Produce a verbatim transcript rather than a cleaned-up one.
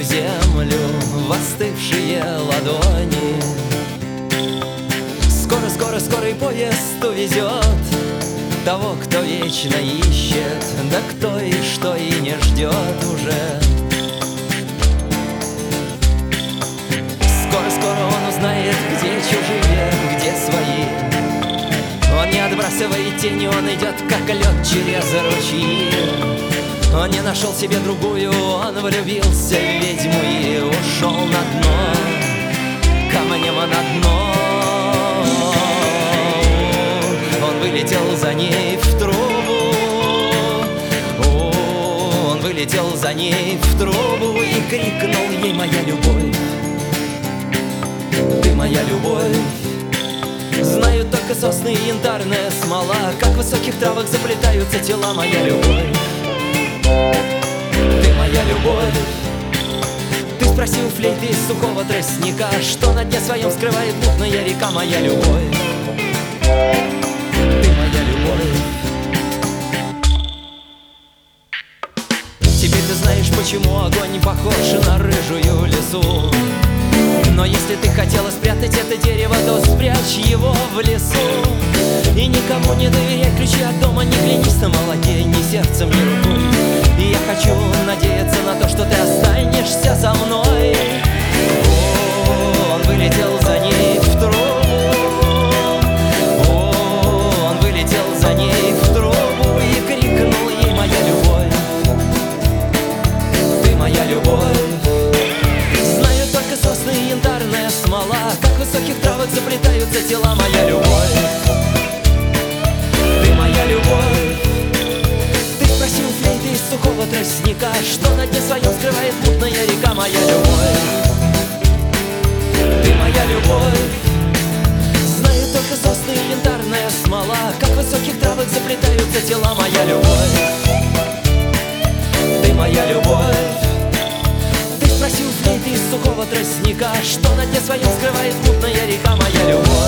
мою землю в остывшие ладони. Скоро, скоро, скорый поезд увезет того, кто вечно ищет, да кто и что и не ждет уже. Скоро, скоро он узнает, где чужие, где свои. Он не отбрасывает тени, он идет, как лед через ручьи. Он не нашел себе другую, он влюбился в ведьму и ушел на дно, камнем на дно. Он вылетел за ней в трубу, он вылетел за ней в трубу и крикнул ей: моя любовь, ты моя любовь. Знают только сосны и янтарная смола, как в высоких травах заплетаются тела, моя любовь. Ты моя любовь. Ты спросил флейты из сухого тростника, что на дне своем скрывает мутная река, моя любовь. Ты моя любовь. Теперь ты знаешь, почему огонь похож на рыжую лису. Но если ты хотела спрятать это дерево, то спрячь его в лесу. И никому не доверяй ключи от дома, не клянись на молоке, ни сердцем, ни рукой. И я хочу надеяться на то, что ты останешься со мной. О, он вылетел за ней в трубу, о, он вылетел за ней в трубу и крикнул ей: моя любовь, ты моя любовь. Знаю только сосны и янтарная смола, как в высоких травах заплетаются тела, моя любовь. Ты моя любовь. Ты спросил флейты из сухого тростника, что на дне своем скрывает мутная река, моя любовь. Ты моя любовь. Знаю только сосны и янтарная смола, как в высоких травах заплетаются тела, моя любовь. Ты моя любовь. Ты спросил флейты из сухого тростника, что на дне своем скрывает мутная река, моя любовь.